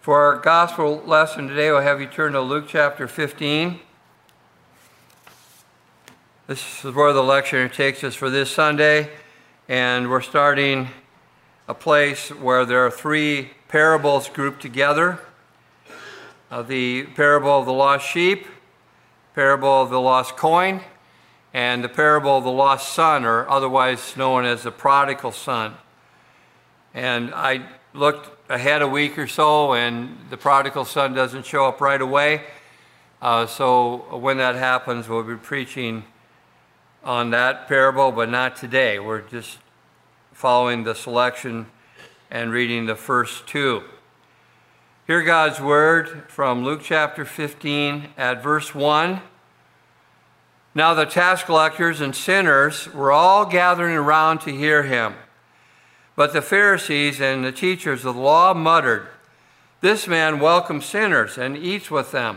For our gospel lesson today, we'll have you turn to Luke chapter 15. This is where the lecture takes us for this Sunday, and we're starting a place where there are three parables grouped together. The parable of the lost sheep, parable of the lost coin, and the parable of the lost son, or otherwise known as the prodigal son. And I looked ahead a week or so, and the prodigal son doesn't show up right away. So when that happens, we'll be preaching on that parable, but not today. We're just following the selection and reading the first two. Hear God's word from Luke chapter 15 at verse 1. Now the tax collectors and sinners were all gathering around to hear him. But the Pharisees and the teachers of the law muttered, "This man welcomes sinners and eats with them."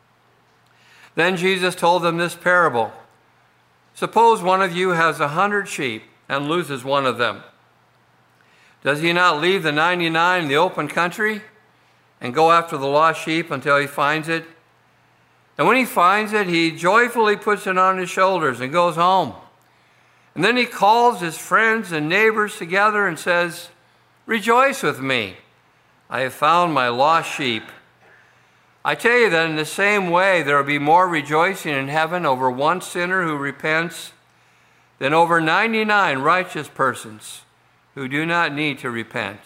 Then Jesus told them this parable. Suppose one of you has 100 sheep and loses one of them. Does he not leave the 99 in the open country and go after the lost sheep until he finds it? And when he finds it, he joyfully puts it on his shoulders and goes home. And then he calls his friends and neighbors together and says, "Rejoice with me. I have found my lost sheep." I tell you that in the same way, there will be more rejoicing in heaven over one sinner who repents than over 99 righteous persons who do not need to repent.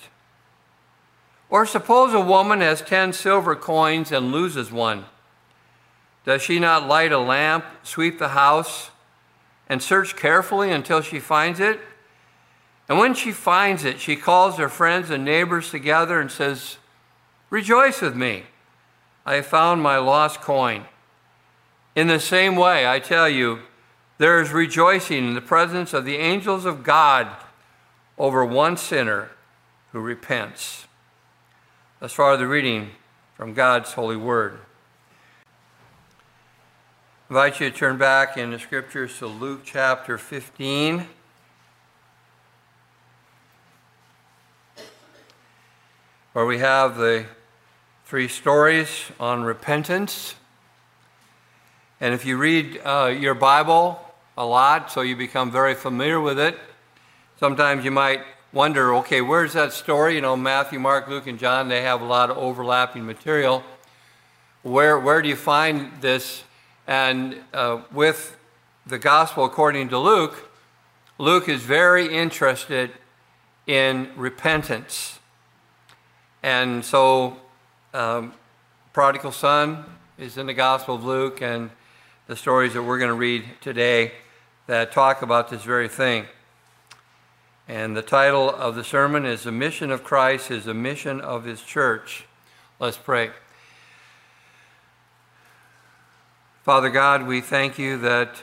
Or suppose a woman has 10 silver coins and loses one. Does she not light a lamp, sweep the house, and search carefully until she finds it? And when she finds it, she calls her friends and neighbors together and says, "Rejoice with me. I have found my lost coin." In the same way, I tell you, there is rejoicing in the presence of the angels of God over one sinner who repents. Thus far, the reading from God's holy word. I invite you to turn back in the scriptures to Luke chapter 15. Where we have the three stories on repentance. And if you read your Bible a lot, so you become very familiar with it, sometimes you might wonder, okay, where's that story? You know, Matthew, Mark, Luke, and John, they have a lot of overlapping material. Where do you find this? And with the gospel according to Luke, Luke is very interested in repentance. And so prodigal son is in the gospel of Luke, and the stories that we're going to read today that talk about this very thing. And the title of the sermon is "The Mission of Christ is the Mission of His Church." Let's pray. Father God, we thank you that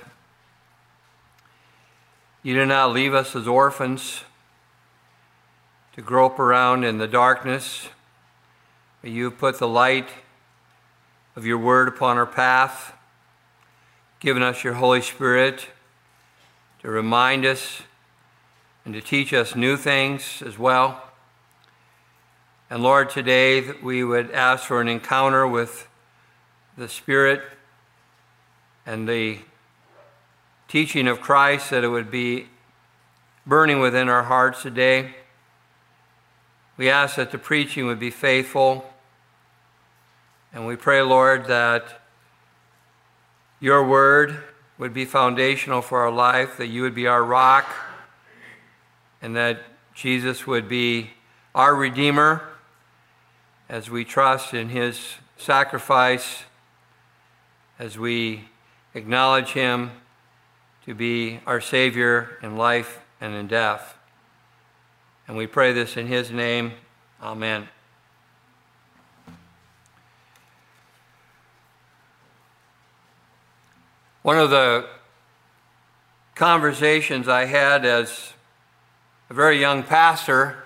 you did not leave us as orphans to grope around in the darkness, but you have put the light of your word upon our path, given us your Holy Spirit to remind us and to teach us new things as well. And Lord, today that we would ask for an encounter with the Spirit and the teaching of Christ, that it would be burning within our hearts today. We ask that the preaching would be faithful. And we pray, Lord, that your word would be foundational for our life, that you would be our rock, and that Jesus would be our Redeemer as we trust in his sacrifice, as we acknowledge him to be our Savior in life and in death. And we pray this in his name. Amen. One of the conversations I had as a very young pastor,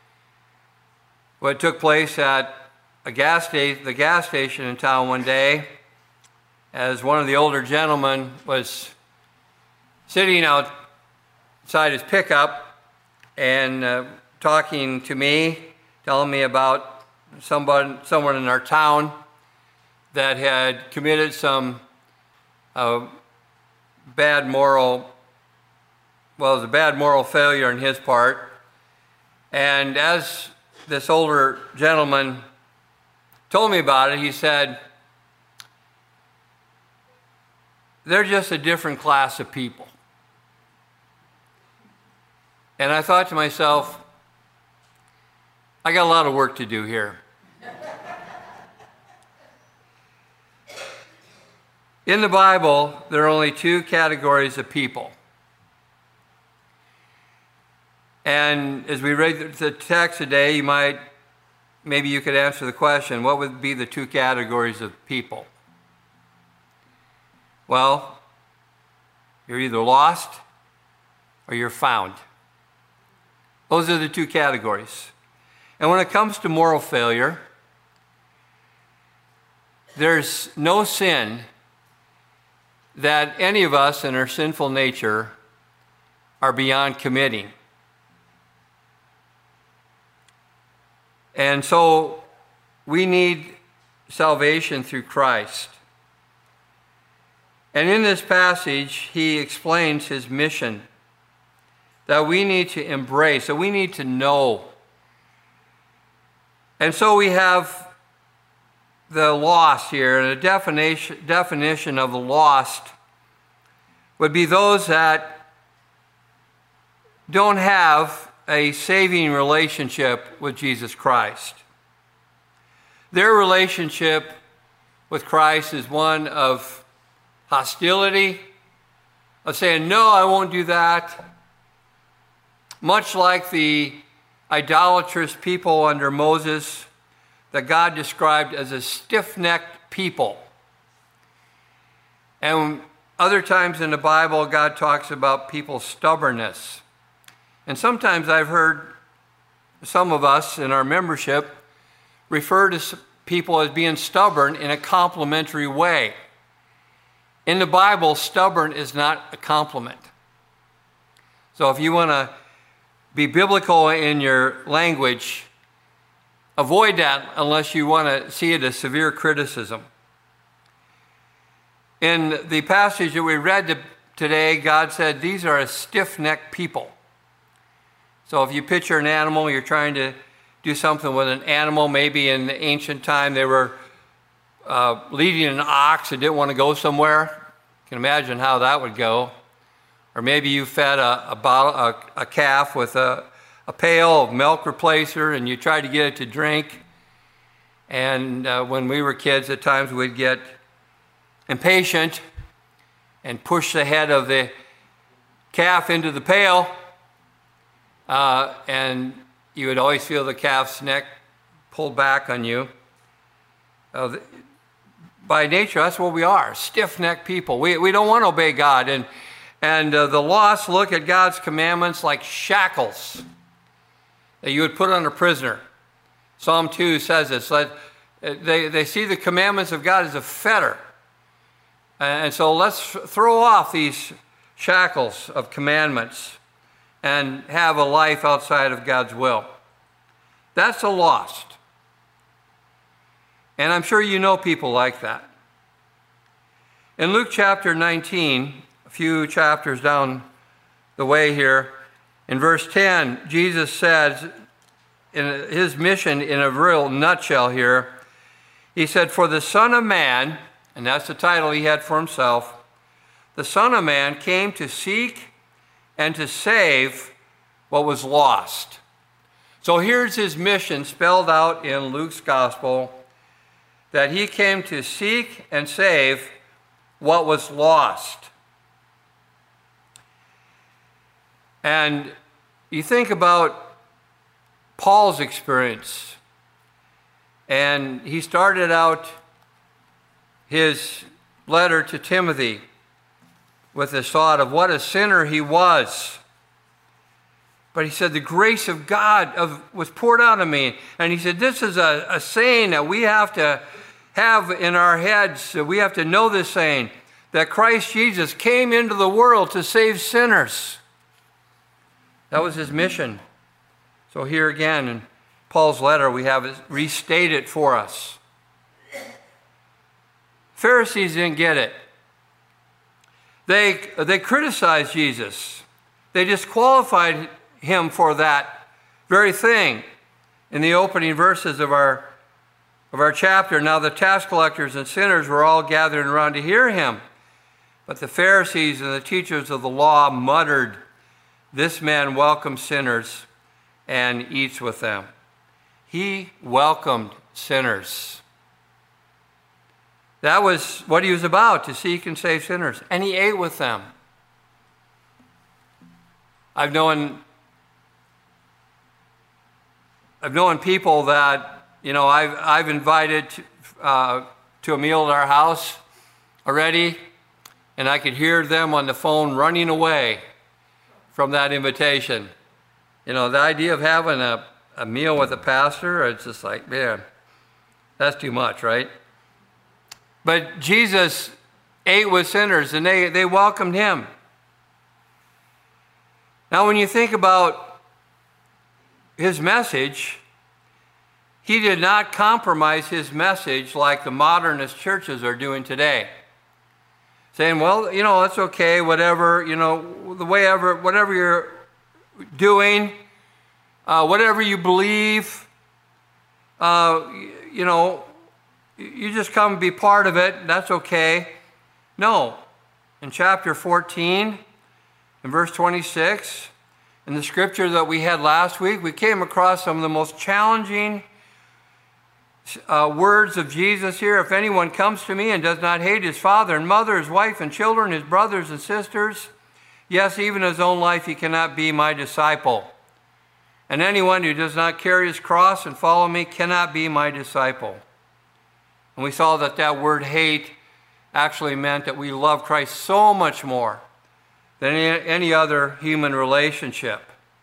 what took place at the gas station in town one day, as one of the older gentlemen was sitting outside his pickup and talking to me, telling me about someone in our town that had committed some bad moral failure on his part. And as this older gentleman told me about it, he said, they're just a different class of people. And I thought to myself, I got a lot of work to do here. In the Bible, there are only two categories of people. And as we read the text today, maybe you could answer the question, what would be the two categories of people? Well, you're either lost or you're found. Those are the two categories. And when it comes to moral failure, there's no sin that any of us in our sinful nature are beyond committing. And so we need salvation through Christ. And in this passage, he explains his mission that we need to embrace, that we need to know. And so we have the lost here, and a definition of the lost would be those that don't have a saving relationship with Jesus Christ. Their relationship with Christ is one of hostility, of saying, no, I won't do that. Much like the idolatrous people under Moses that God described as a stiff-necked people. And other times in the Bible, God talks about people's stubbornness. And sometimes I've heard some of us in our membership refer to people as being stubborn in a complimentary way. In the Bible, stubborn is not a compliment. So if you want to be biblical in your language, avoid that unless you want to see it as severe criticism. In the passage that we read today, God said, these are a stiff-necked people. So if you picture an animal, you're trying to do something with an animal. Maybe in the ancient time they were leading an ox that didn't want to go somewhere. You can imagine how that would go. Or maybe you fed a calf with a pail of milk replacer and you tried to get it to drink. And when we were kids, at times we'd get impatient and push the head of the calf into the pail. And you would always feel the calf's neck pulled back on you. By nature, that's what we are, stiff-necked people. We don't want to obey God. And the lost look at God's commandments like shackles that you would put on a prisoner. Psalm 2 says this. They see the commandments of God as a fetter. And so let's throw off these shackles of commandments and have a life outside of God's will. That's the lost. And I'm sure you know people like that. In Luke chapter 19, a few chapters down the way here, in verse 10, Jesus says, in his mission in a real nutshell here, he said, for the Son of Man, and that's the title he had for himself, the Son of Man came to seek and to save what was lost. So here's his mission spelled out in Luke's gospel, that he came to seek and save what was lost. And you think about Paul's experience, and he started out his letter to Timothy with this thought of what a sinner he was. But he said, the grace of God was poured out on me. And he said, this is a saying that we have to have in our heads. We have to know this saying, that Christ Jesus came into the world to save sinners. That was his mission. So here again, in Paul's letter, we have it restated for us. Pharisees didn't get it. They criticized Jesus. They disqualified him for that very thing in the opening verses of our chapter. Now the tax collectors and sinners were all gathering around to hear him. But the Pharisees and the teachers of the law muttered, "This man welcomes sinners and eats with them." He welcomed sinners. That was what he was about, to seek and save sinners. And he ate with them. I've known people that, I've invited to a meal at our house already, and I could hear them on the phone running away from that invitation. The idea of having a meal with a pastor, it's just like, man, that's too much, right? But Jesus ate with sinners, and they welcomed him. Now, when you think about his message, he did not compromise his message like the modernist churches are doing today. Saying, well, it's okay, whatever, whatever you're doing, whatever you believe, you just come and be part of it, that's okay. No. In chapter 14, in verse 26, in the scripture that we had last week, we came across some of the most challenging words of Jesus here. If anyone comes to me and does not hate his father and mother, his wife and children, his brothers and sisters, yes, even his own life, he cannot be my disciple. And anyone who does not carry his cross and follow me cannot be my disciple. And we saw that word hate actually meant that we love Christ so much more than any other human relationship.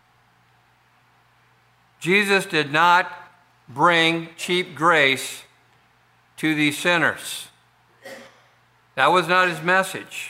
Jesus did not bring cheap grace to these sinners. That was not his message.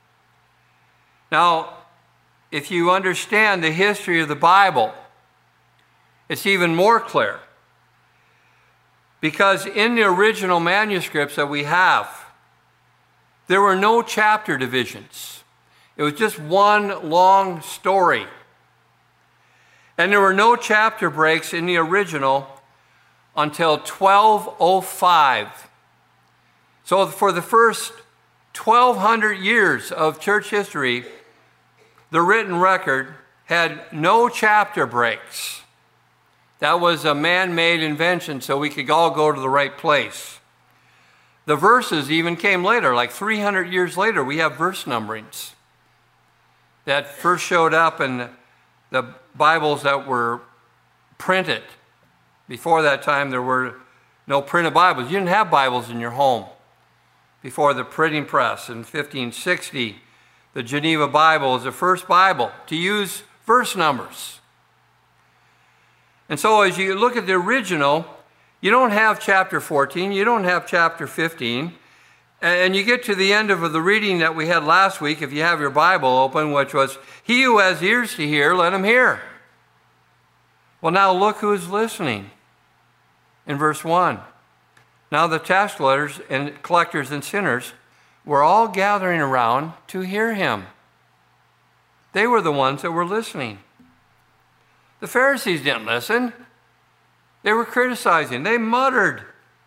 Now, if you understand the history of the Bible, it's even more clear. Because in the original manuscripts that we have, there were no chapter divisions. It was just one long story. And there were no chapter breaks in the original until 1205. So for the first 1,200 years of church history, the written record had no chapter breaks. That was a man-made invention so we could all go to the right place. The verses even came later, like 300 years later, we have verse numberings that first showed up in the Bibles that were printed. Before that time, there were no printed Bibles. You didn't have Bibles in your home before the printing press in 1560. The Geneva Bible was the first Bible to use verse numbers. And so as you look at the original, you don't have chapter 14, you don't have chapter 15, and you get to the end of the reading that we had last week, if you have your Bible open, which was, "He who has ears to hear, let him hear." Well, now look who's listening. In verse 1, now the tax collectors and sinners were all gathering around to hear him. They were the ones that were listening. The Pharisees didn't listen. They were criticizing. They muttered.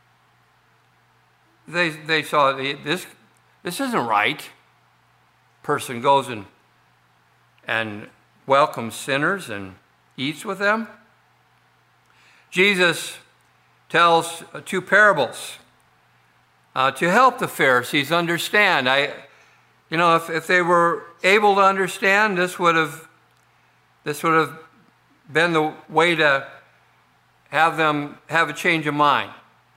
They saw this isn't right. Person goes and welcomes sinners and eats with them. Jesus tells two parables to help the Pharisees understand. If they were able to understand, this would have been the way to have them have a change of mind.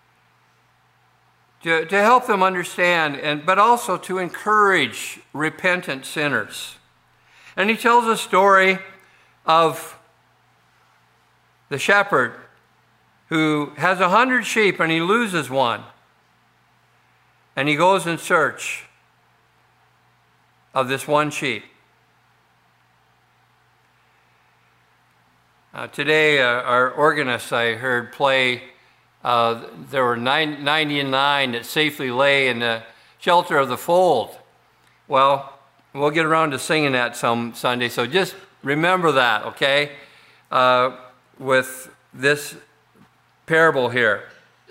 To help them understand, but also to encourage repentant sinners. And he tells a story of the shepherd who has 100 sheep and he loses one. And he goes in search of this one sheep. Today, our organist I heard play, there were 99 that safely lay in the shelter of the fold. Well, we'll get around to singing that some Sunday, so just remember that, okay, with this parable here.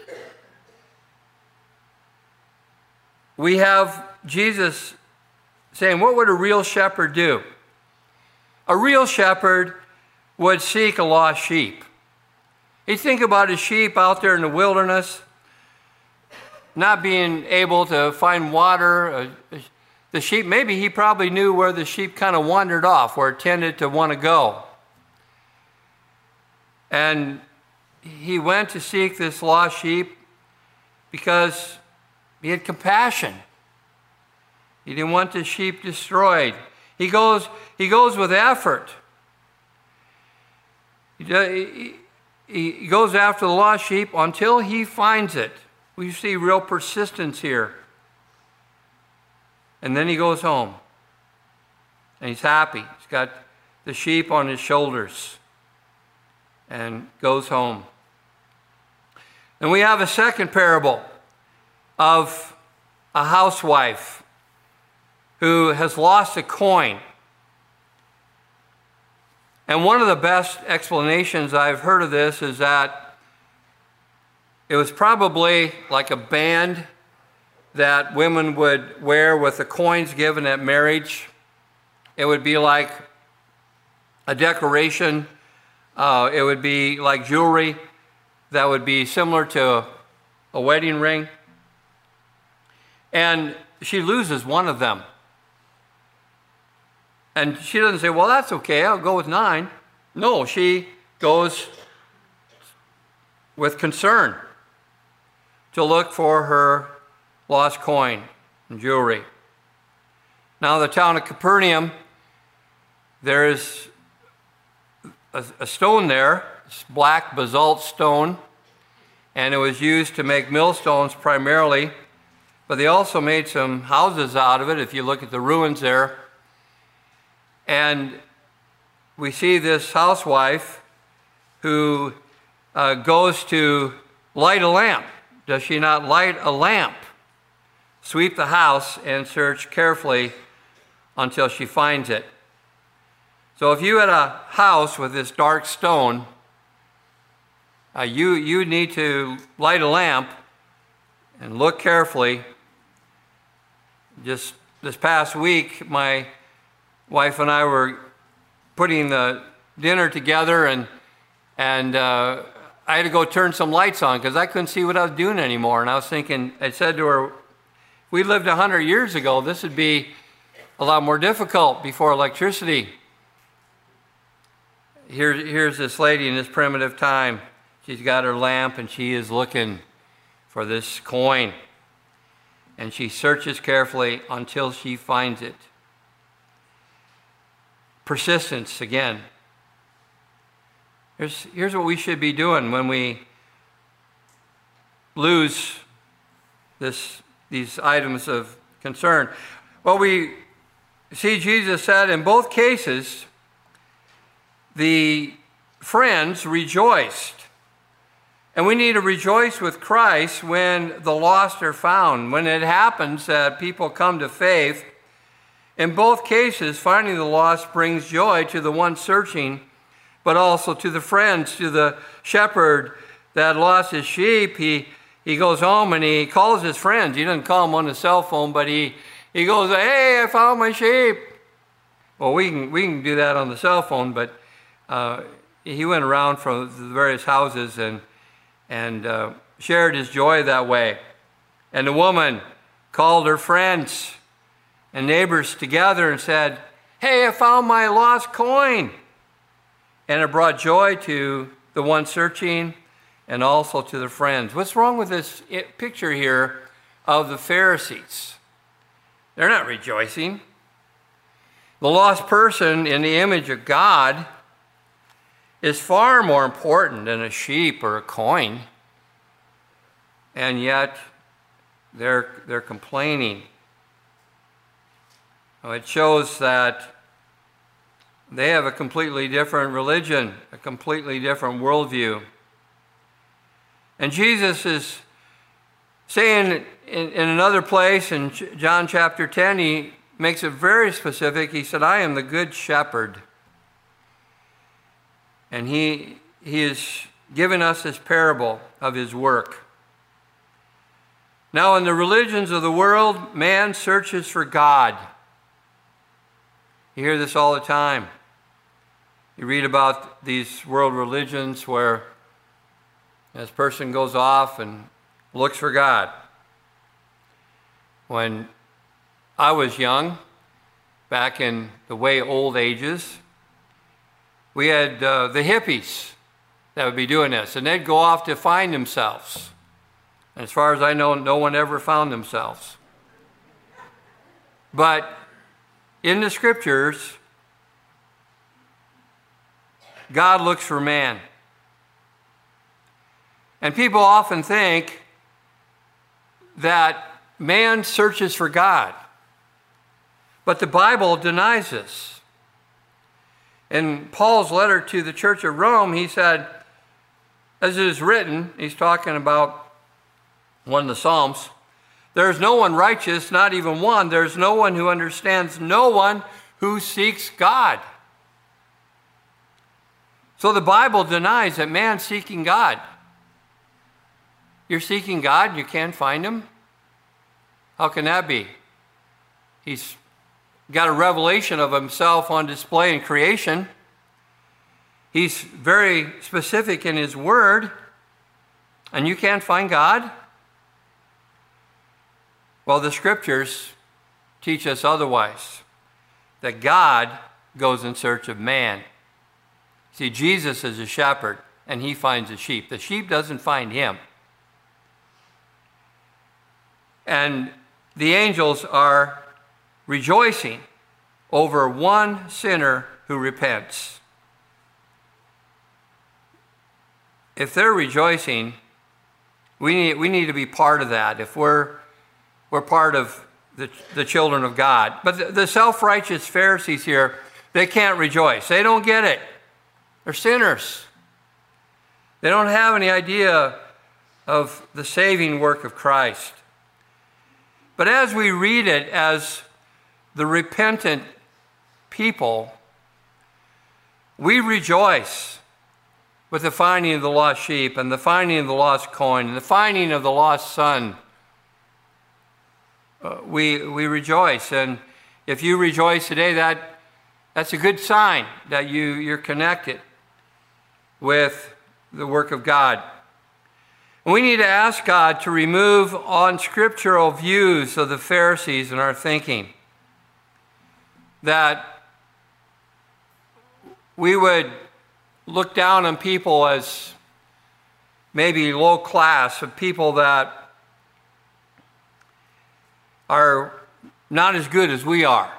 We have Jesus saying, what would a real shepherd do? A real shepherd would seek a lost sheep. He'd think about his sheep out there in the wilderness, not being able to find water. The sheep, maybe he probably knew where the sheep kind of wandered off, where it tended to want to go. And he went to seek this lost sheep because he had compassion. He didn't want the sheep destroyed. He goes with effort. He goes after the lost sheep until he finds it. We see real persistence here. And then he goes home. And he's happy. He's got the sheep on his shoulders. And goes home. And we have a second parable of a housewife who has lost a coin. And one of the best explanations I've heard of this is that it was probably like a band that women would wear with the coins given at marriage. It would be like a decoration. It would be like jewelry that would be similar to a wedding ring. And she loses one of them. And she doesn't say, well, that's okay, I'll go with 9. No, she goes with concern to look for her lost coin and jewelry. Now, in the town of Capernaum, there is a stone there, it's black basalt stone, and it was used to make millstones primarily, but they also made some houses out of it, if you look at the ruins there. And we see this housewife who goes to light a lamp. Does she not light a lamp? Sweep the house and search carefully until she finds it. So if you had a house with this dark stone, you need to light a lamp and look carefully. Just this past week, my wife and I were putting the dinner together, and I had to go turn some lights on because I couldn't see what I was doing anymore. And I was thinking, I said to her, if we lived 100 years ago, this would be a lot more difficult before electricity. Here's this lady in this primitive time. She's got her lamp and she is looking for this coin. And she searches carefully until she finds it. Persistence again. Here's what we should be doing when we lose these items of concern. Well, we see Jesus said in both cases, the friends rejoiced. And we need to rejoice with Christ when the lost are found. When it happens that people come to faith, in both cases, finding the lost brings joy to the one searching, but also to the friends, to the shepherd that lost his sheep. He goes home and he calls his friends. He doesn't call them on the cell phone, but he goes, hey, I found my sheep. Well, we can do that on the cell phone, but he went around from the various houses and shared his joy that way. And the woman called her friends and neighbors together and said, hey, I found my lost coin. And it brought joy to the one searching and also to the friends. What's wrong with this picture here of the Pharisees? They're not rejoicing. The lost person in the image of God is far more important than a sheep or a coin. And yet, they're complaining. It shows that They have a completely different religion, a completely different worldview. And Jesus is saying in another place, in John chapter 10, he makes it very specific. He said, I am the good shepherd. And he has given us this parable of his work. Now, in the religions of the world, man searches for God. You hear this all the time. You read about these world religions where this person goes off and looks for God. When I was young, back in the way old ages, we had the hippies that would be doing this, and they'd go off to find themselves. And as far as I know, no one ever found themselves. But in the scriptures, God looks for man. And people often think that man searches for God. But the Bible denies this. In Paul's letter to the church of Rome, he said, as it is written, he's talking about one of the Psalms, there is no one righteous, not even one. There is no one who understands, no one who seeks God. So the Bible denies that man's seeking God. You're seeking God and you can't find him? How can that be? He's got a revelation of himself on display in creation. He's very specific in his word, and you can't find God? Well, the scriptures teach us otherwise, that God goes in search of man. See, Jesus is a shepherd, and he finds the sheep. The sheep doesn't find him. And the angels are rejoicing over one sinner who repents. If they're rejoicing, we need to be part of that. If we're part of the children of God. But the self-righteous Pharisees here, they can't rejoice. They don't get it. They're sinners. They don't have any idea of the saving work of Christ. But as we read it as the repentant people, we rejoice with the finding of the lost sheep and the finding of the lost coin and the finding of the lost son. We rejoice. And if you rejoice today, that's a good sign that you're connected with the work of God. And we need to ask God to remove unscriptural views of the Pharisees in our thinking. That we would look down on people as maybe low class, of people that are not as good as we are.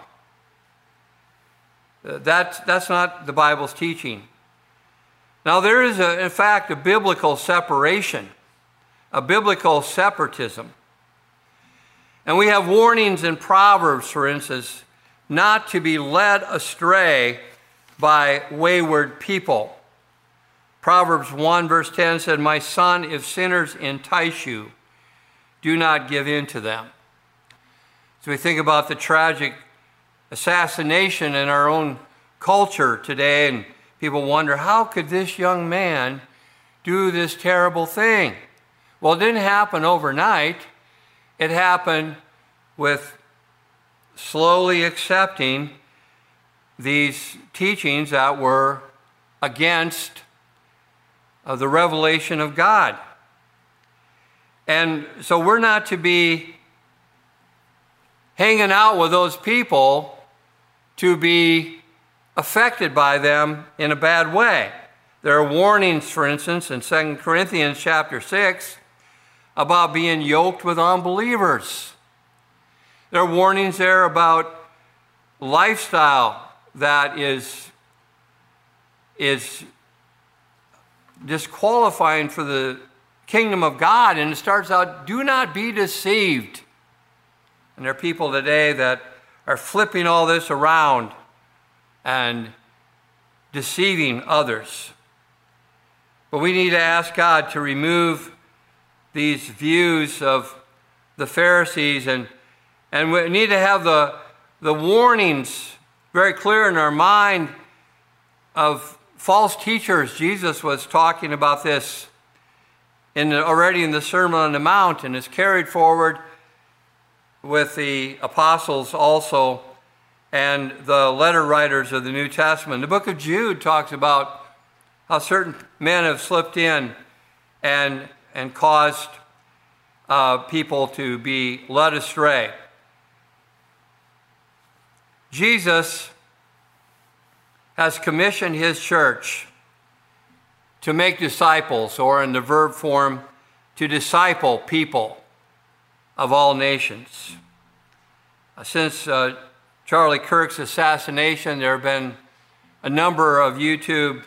That's not the Bible's teaching. Now there is, in fact, a biblical separation, a biblical separatism. And we have warnings in Proverbs, for instance, not to be led astray by wayward people. Proverbs 1 verse 10 said, "My son, if sinners entice you, do not give in to them." So we think about the tragic assassination in our own culture today, and people wonder, how could this young man do this terrible thing? Well, it didn't happen overnight. It happened with slowly accepting these teachings that were against the revelation of God. And so we're not to be hanging out with those people to be affected by them in a bad way. There are warnings, for instance, in 2 Corinthians chapter 6 about being yoked with unbelievers. There are warnings there about lifestyle that is disqualifying for the kingdom of God. And it starts out, do not be deceived. And there are people today that are flipping all this around and deceiving others. But we need to ask God to remove these views of the Pharisees, and we need to have the warnings very clear in our mind of false teachers. Jesus was talking about this already in the Sermon on the Mount, and is carried forward with the apostles also and the letter writers of the New Testament. The book of Jude talks about how certain men have slipped in and caused people to be led astray. Jesus has commissioned his church to make disciples, or in the verb form, to disciple people of all nations. Since Charlie Kirk's assassination, there have been a number of YouTube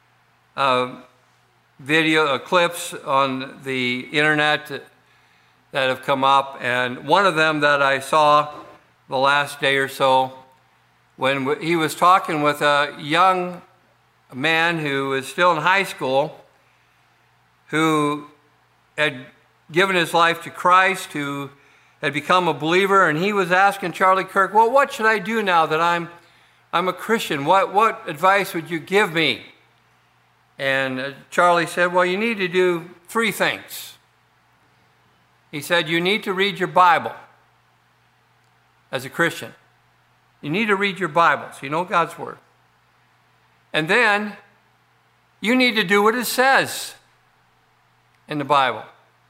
video clips on the internet that have come up, and one of them that I saw the last day or so, when he was talking with a young man who was still in high school, who had given his life to Christ, who had become a believer, and he was asking Charlie Kirk, well, what should I do now that I'm a Christian? What advice would you give me? And Charlie said, well, you need to do 3 things. He said, you need to read your Bible as a Christian. You need to read your Bible so you know God's Word. And then you need to do what it says in the Bible.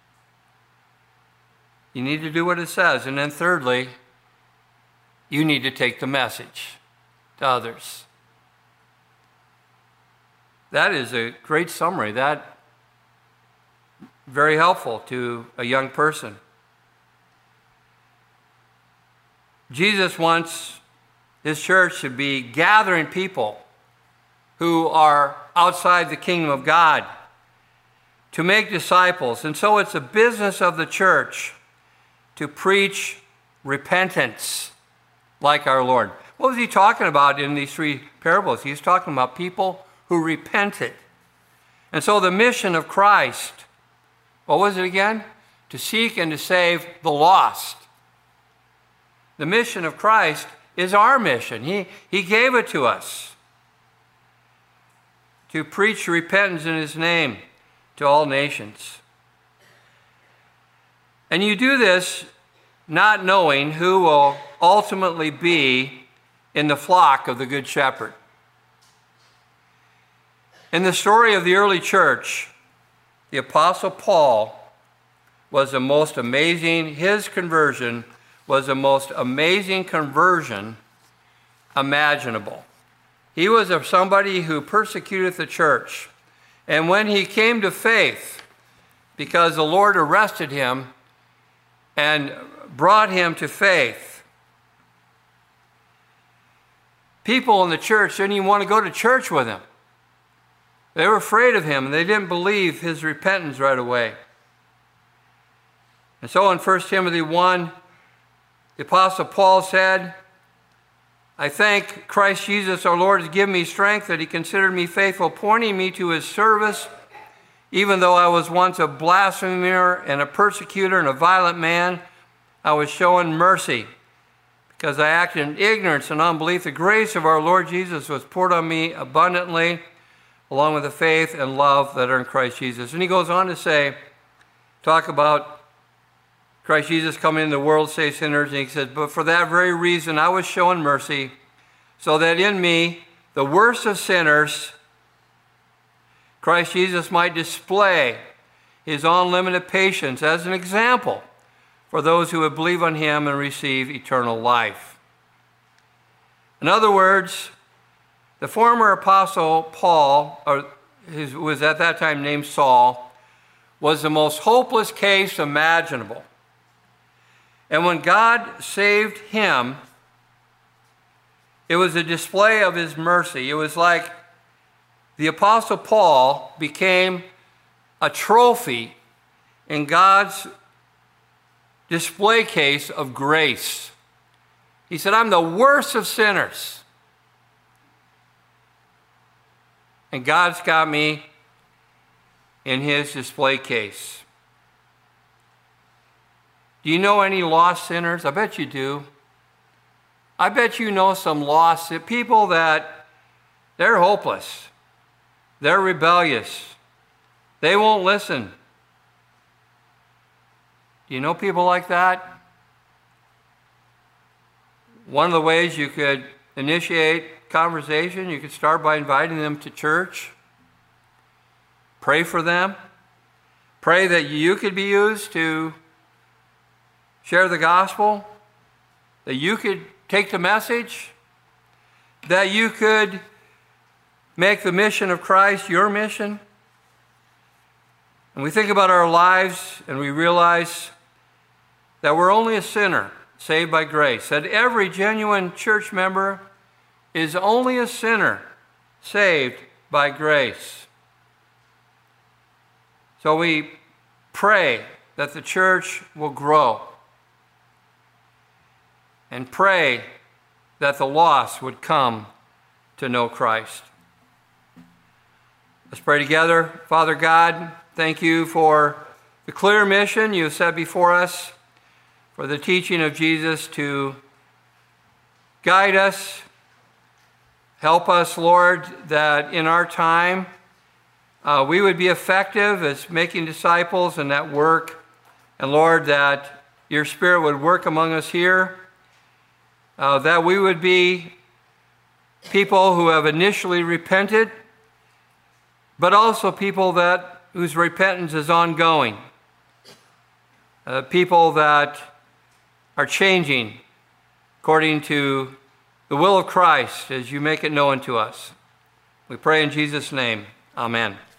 You need to do what it says. And then thirdly, you need to take the message to others. That is a great summary. That very helpful to a young person. Jesus wants his church to be gathering people who are outside the kingdom of God to make disciples. And so it's the business of the church to preach repentance like our Lord. What was he talking about in these 3 parables? He was talking about people who repented. And so the mission of Christ, what was it again? To seek and to save the lost. The mission of Christ is our mission. He gave it to us to preach repentance in his name to all nations. And you do this not knowing who will ultimately be in the flock of the Good Shepherd. In the story of the early church, the Apostle Paul was the most amazing, his conversion was the most amazing conversion imaginable. He was of somebody who persecuted the church. And when he came to faith, because the Lord arrested him and brought him to faith, people in the church didn't even want to go to church with him. They were afraid of him, and they didn't believe his repentance right away. And so in 1 Timothy 1, the Apostle Paul said, I thank Christ Jesus our Lord has given me strength that he considered me faithful, appointing me to his service, even though I was once a blasphemer and a persecutor and a violent man. I was shown mercy because I acted in ignorance and unbelief. The grace of our Lord Jesus was poured on me abundantly, along with the faith and love that are in Christ Jesus. And he goes on to say, talk about Christ Jesus coming into the world to save sinners, and he says, but for that very reason I was shown mercy, so that in me, the worst of sinners, Christ Jesus might display his unlimited patience as an example for those who would believe on him and receive eternal life. In other words, the former apostle Paul, who was at that time named Saul, was the most hopeless case imaginable. And when God saved him, it was a display of his mercy. It was like the Apostle Paul became a trophy in God's display case of grace. He said, I'm the worst of sinners. And God's got me in his display case. Do you know any lost sinners? I bet you do. I bet you know some lost people that they're hopeless. They're rebellious. They won't listen. Do you know people like that? One of the ways you could initiate conversation, you could start by inviting them to church. Pray for them. Pray that you could be used to share the gospel, that you could take the message, that you could make the mission of Christ your mission. And we think about our lives and we realize that we're only a sinner saved by grace, that every genuine church member is only a sinner saved by grace. So we pray that the church will grow and pray that the lost would come to know Christ. Let's pray together. Father God, thank you for the clear mission you have set before us, for the teaching of Jesus to guide us. Help us, Lord, that in our time we would be effective as making disciples in that work. And Lord, that your Spirit would work among us here, that we would be people who have initially repented, but also people whose repentance is ongoing. People that are changing according to the will of Christ as you make it known to us. We pray in Jesus' name. Amen.